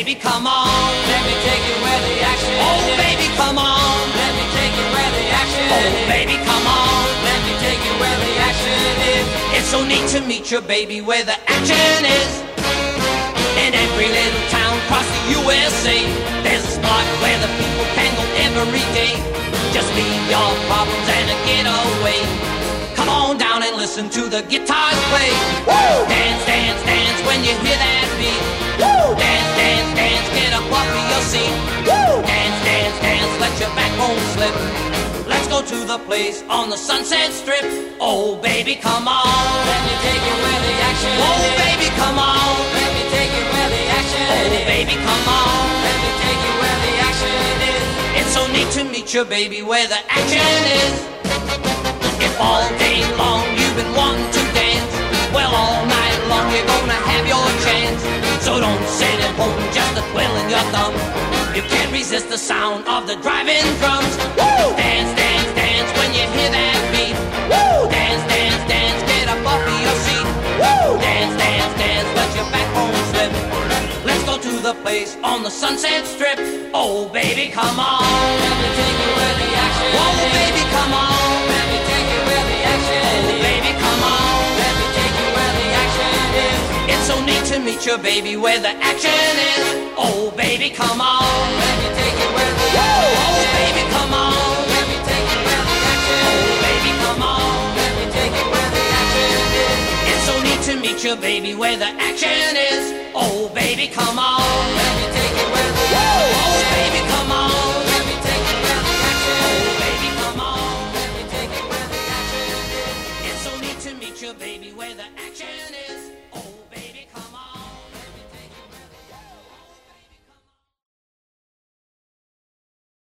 baby, come on. Let me take you where the action is. Oh, baby, come on. Let me take you where the action is. Oh, baby, come on. Let me take you where the action is. It's so neat to meet your baby where the action is. In every little town across the USA, there's a spot where the people can go every day. Just leave your problems and a getaway. Come on down and listen to the guitars play. Woo! Dance, dance, dance when you hear that beat. Woo! Dance, dance, dance, get up off of your seat. Woo! Dance, dance, dance, let your backbone slip. Let's go to the place on the Sunset Strip. Oh, baby, come on. Let me take you where the action is. Oh, baby, come on. Let me take you where the action is. Oh, baby, come on. Let me take you where the action is. It's so neat to meet your baby where the action is. If all day long you've been wanting to dance, well, all night long you're gonna have your chance. So don't sit at home just a twiddling your thumbs. You can't resist the sound of the driving drums. Woo! Dance, dance, dance when you hear that beat. Woo! Dance, dance, dance, get up off of your seat. Woo! Dance, dance, dance, let your backbone slip. Let's go to the place on the Sunset Strip. Oh, baby, come on. Let me take you where the action is. Oh, baby, come on. Let me take you where the action is. Oh, baby, come on. Let me take you where the action is. It's so neat to meet your baby where the action is. Oh, baby, come on. Let me take you where the action is. Oh, baby, come on. Let me take you where the action is. Oh, baby, come on. Let me take you where the action is. It's so neat to meet your baby where the action is. Oh, baby, come on. Let me take you where the action is. Oh, baby, come on. Let me take you where the action is. Oh, baby, come on. Let me take you where the action is. It's so neat to meet your baby where the action is.